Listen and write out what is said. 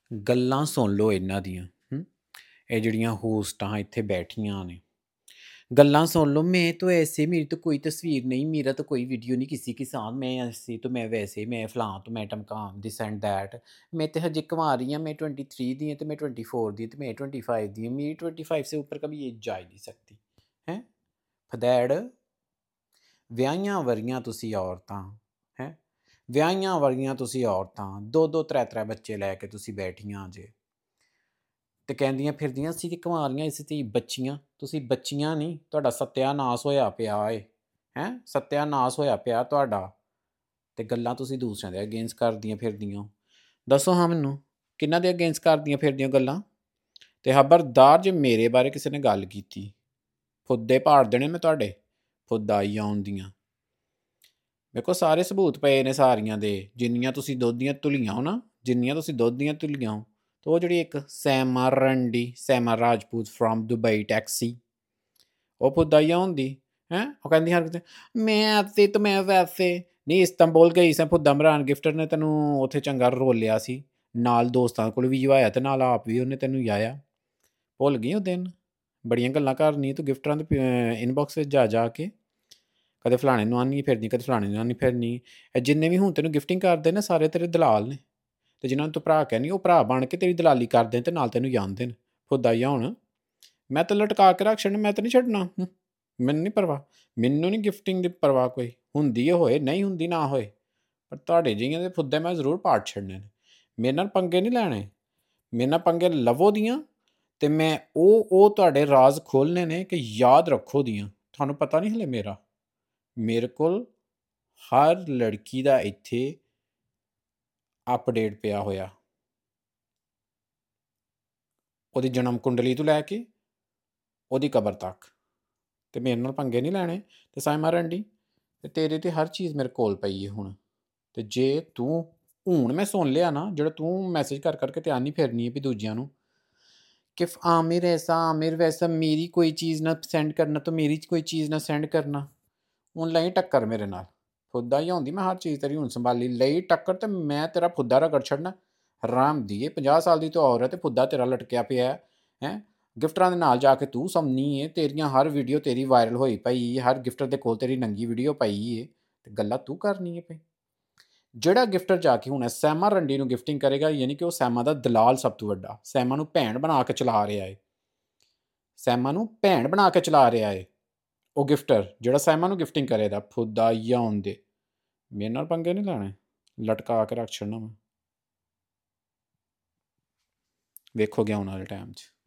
ਗੱਲਾਂ ਸੁਣ ਲਓ ਇਹਨਾਂ ਦੀਆਂ ਇਹ ਜਿਹੜੀਆਂ ਹੋਸਟਾਂ ਇੱਥੇ ਬੈਠੀਆਂ ਨੇ गल्लां सुन लो मैं तो ऐसे मेरी तो कोई तस्वीर नहीं मेरा तो कोई वीडियो नहीं किसी के साथ मैं ऐसे तो मैं वैसे मैं फलां तो मैं टमकाम दिस एंड दैट मैं तो हजे कुंवारी हाँ मैं 23 दी तो मैं 24 दी तो मैं 25 दी हूँ मेरी 25 से ऊपर कभी एज जा ही नहीं सकती हैं फदैड़ ਵਿਆਹੀਆਂ ਵਰੀਆਂ ਤੁਸੀਂ ਔਰਤਾਂ ਹੈ ਵਿਆਹੀਆਂ ਵਰੀਆਂ ਤੁਸੀਂ ਔਰਤਾਂ ਦੋ ਦੋ ਤਰੇ ਤਰੇ ਬੱਚੇ ਲੈ ਕੇ ਤੁਸੀਂ ਬੈਠੀਆਂ ਜੇ ਤੇ ਕਹਿੰਦੀਆਂ ਫਿਰਦੀਆਂ ਅਸੀਂ ਤੇ ਕੁਆਰੀਆਂ ਅਸੀਂ ਤੇ ਬੱਚੀਆਂ ਤੁਸੀਂ ਬੱਚੀਆਂ ਨਹੀਂ ਤੁਹਾਡਾ ਸੱਤਿਆਨਾਸ ਹੋਇਆ ਪਿਆ ਏ ਹੈ ਸੱਤਿਆਨਾਸ ਹੋਇਆ ਪਿਆ ਤੁਹਾਡਾ ਤੇ ਗੱਲਾਂ ਤੁਸੀਂ ਦੂਸਰਿਆਂ ਦੇ ਅਗੇਂਸਟ ਕਰਦੀਆਂ ਫਿਰਦੀਆਂ ਦੱਸੋ ਹਾਂ ਮੈਨੂੰ ਕਿਹਨਾਂ ਦੇ ਅਗੇਂਸਟ ਕਰਦੀਆਂ ਫਿਰਦੀਆਂ ਗੱਲਾਂ ਤੇ ਖਬਰਦਾਰ ਜੇ ਮੇਰੇ ਬਾਰੇ ਕਿਸੇ ਨੇ ਗੱਲ ਕੀਤੀ ਫੁੱਦੇ ਪਾੜ ਦੇਣੇ ਮੈਂ ਤੁਹਾਡੇ ਫੁੱਦਾਈ ਆਉਂਦੀਆਂ ਮੇਰੇ ਕੋਲ ਸਾਰੇ ਸਬੂਤ ਪਏ ਨੇ ਸਾਰੀਆਂ ਦੇ ਜਿੰਨੀਆਂ ਤੁਸੀਂ ਦੁੱਧ ਦੀਆਂ ਧੁਲੀਆਂ ਹੋ ਨਾ ਜਿੰਨੀਆਂ ਤੁਸੀਂ ਦੁੱਧ ਦੀਆਂ ਧੁਲੀਆਂ ਹੋ ਤੇ ਉਹ ਜਿਹੜੀ ਇੱਕ Saima Rajput from Dubai taxi ਉਹ ਫੁੱਦਾਈਆ ਹੁੰਦੀ ਹੈ ਉਹ ਕਹਿੰਦੀ ਹਰ ਕਿਤੇ ਮੈਂ ਐਸੇ ਤੇ ਮੈਂ ਵੈਸੇ ਨਹੀਂ ਇਸਤੰਬੁਲ ਗਈ ਸਾਂ ਫੁੱਦਾ ਮਰਾਨ ਗਿਫਟਰ ਨੇ ਤੈਨੂੰ ਉੱਥੇ ਚੰਗਾ ਰੋਲਿਆ ਸੀ ਨਾਲ ਦੋਸਤਾਂ ਕੋਲ ਵੀ ਜਵਾਇਆ ਤੇ ਨਾਲ ਆਪ ਵੀ ਉਹਨੇ ਤੈਨੂੰ ਜਾਇਆ ਭੁੱਲ ਗਈ ਉਹ ਦਿਨ ਬੜੀਆਂ ਗੱਲਾਂ ਕਰਨੀ ਤੂੰ ਗਿਫਟਰਾਂ ਦੇ ਇਨਬਾਕਸ ਵਿੱਚ ਜਾ ਕੇ ਕਦੇ ਫਲਾਣੇ ਨੂੰ ਆਉਣੀ ਫਿਰਨੀ ਕਦੇ ਫਲਾਣੇ ਨੂੰ ਆਉਣੀ ਫਿਰਨੀ ਜਿੰਨੇ ਵੀ ਹੁਣ ਤੈਨੂੰ ਗਿਫਟਿੰਗ ਕਰਦੇ ਨੇ ਸਾਰੇ ਤੇਰੇ ਦਲਾਲ ਨੇ ਤੇ ਜਿਨ੍ਹਾਂ ਨੂੰ ਤੂੰ ਭਰਾ ਕਹਿੰਦੀ ਉਹ ਭਰਾ ਬਣ ਕੇ ਤੇਰੀ ਦਲਾਲੀ ਕਰਦੇ ਤੇ ਨਾਲ ਤੈਨੂੰ ਜਾਣਦੇ ਨੇ ਫੁੱਦਾਈਆ ਹੁਣ ਮੈਂ ਤਾਂ ਲਟਕਾ ਕੇ ਰੱਖ ਛੱਡਣਾ ਮੈਂ ਤਾਂ ਨਹੀਂ ਛੱਡਣਾ ਮੈਨੂੰ ਨਹੀਂ ਪਰਵਾਹ ਮੈਨੂੰ ਨਹੀਂ ਗਿਫਟਿੰਗ ਦੀ ਪਰਵਾਹ ਕੋਈ ਹੁੰਦੀ ਹੋਏ ਨਹੀਂ ਹੁੰਦੀ ਨਾ ਹੋਏ ਪਰ ਤੁਹਾਡੇ ਜਿਹੀਆਂ ਦੇ ਫੁੱਦੇ ਮੈਂ ਜ਼ਰੂਰ ਪਾੜ ਛੱਡਣੇ ਨੇ ਮੇਰੇ ਨਾਲ ਪੰਗੇ ਨਹੀਂ ਲੈਣੇ ਮੇਰੇ ਨਾਲ ਪੰਗੇ ਲਵੋ ਦੀਆਂ ਅਤੇ ਮੈਂ ਉਹ ਤੁਹਾਡੇ ਰਾਜ਼ ਖੋਲ੍ਹਣੇ ਨੇ ਕਿ ਯਾਦ ਰੱਖੋ ਦੀਆਂ ਤੁਹਾਨੂੰ ਪਤਾ ਨਹੀਂ ਹਲੇ ਮੇਰੇ ਕੋਲ ਹਰ ਲੜਕੀ ਦਾ ਇੱਥੇ ਅਪਡੇਟ ਪਿਆ ਹੋਇਆ ਉਹਦੀ ਜਨਮ ਕੁੰਡਲੀ ਤੋਂ ਲੈ ਕੇ ਉਹਦੀ ਕਬਰ ਤੱਕ ਅਤੇ ਮੇਰੇ ਨਾਲ ਪੰਗੇ ਨਹੀਂ ਲੈਣੇ ਅਤੇ ਸਾਇਮਾ ਰੰਡੀ ਅਤੇ ਤੇਰੇ 'ਤੇ ਹਰ ਚੀਜ਼ ਮੇਰੇ ਕੋਲ ਪਈ ਹੈ ਹੁਣ ਅਤੇ ਜੇ ਤੂੰ ਹੁਣ ਮੈਂ ਸੁਣ ਲਿਆ ਨਾ ਜਿਹੜਾ ਤੂੰ ਮੈਸੇਜ ਕਰ ਕਰਕੇ ਧਿਆਨ ਨਹੀਂ ਫਿਰਨੀ ਹੈ ਵੀ ਦੂਜਿਆਂ ਨੂੰ ਕਿ ਆमिर ऐसा आमिर वैसा मेरी कोई चीज़ ना सेंड करना तो मेरी कोई चीज़ ना सेंड करना ਹੁਣ ਲਈ ਟੱਕਰ ਮੇਰੇ ਨਾਲ ਫੁੱਦਾ ਹੀ ਹੁੰਦੀ ਮੈਂ ਹਰ ਚੀਜ਼ ਤੇਰੀ ਹੁਣ ਸੰਭਾਲੀ ਲਈ ਟੱਕਰ ਤੇ ਮੈਂ ਤੇਰਾ ਫੁੱਦਾ ਰਗੜ ਛੱਡਣਾ ਹਰਾਮ ਦੀਏ 50 ਸਾਲ ਦੀ ਤੂੰ ਔਰਤ ਹੈ ਫੁੱਦਾ ਤੇਰਾ ਲਟਕਿਆ ਪਿਆ ਹੈ ਗਿਫਟਰਾਂ ਦੇ ਨਾਲ ਜਾ ਕੇ ਤੂੰ ਸਮਝਣੀ ਹੈ ਤੇਰੀਆਂ ਹਰ ਵੀਡੀਓ ਤੇਰੀ ਵਾਇਰਲ ਹੋਈ ਪਈ ਹਰ ਗਿਫਟਰ ਦੇ ਕੋਲ ਤੇਰੀ ਨੰਗੀ ਵੀਡੀਓ ਪਈ ਹੈ ਤੇ ਗੱਲਾਂ ਤੂੰ ਕਰਨੀ ਹੈ ਪਈ ਜਿਹੜਾ ਗਿਫਟਰ ਜਾ ਕੇ ਹੁਣ ਸੈਮਾ ਰੰਡੀ ਨੂੰ ਗਿਫਟਿੰਗ ਕਰੇਗਾ ਯਾਨੀ ਕਿ ਉਹ ਸੈਮਾ ਦਾ ਦਲਾਲ ਸਭ ਤੋਂ ਵੱਡਾ ਸੈਮਾ ਨੂੰ ਭੈਣ ਬਣਾ ਕੇ ਚਲਾ ਰਿਹਾ ਹੈ ਸੈਮਾ ਨੂੰ ਭੈਣ ਬਣਾ ਕੇ ਚਲਾ ਰਿਹਾ ਹੈ ਉਹ ਗਿਫਟਰ ਜਿਹੜਾ ਸੈਮਾ ਨੂੰ ਗਿਫਟਿੰਗ ਕਰੇਗਾ ਫੁੱਦਾ ਜਾਂ ਹੁੰਦੇ ਮੇਰੇ ਨਾਲ ਪੰਗੇ ਨਹੀਂ ਲੈਣੇ ਲਟਕਾ ਕੇ ਰੱਖ ਛੱਡਣਾ ਮੈਂ ਵੇਖੋਗੇ ਆਉਣ ਵਾਲੇ ਟਾਈਮ 'ਚ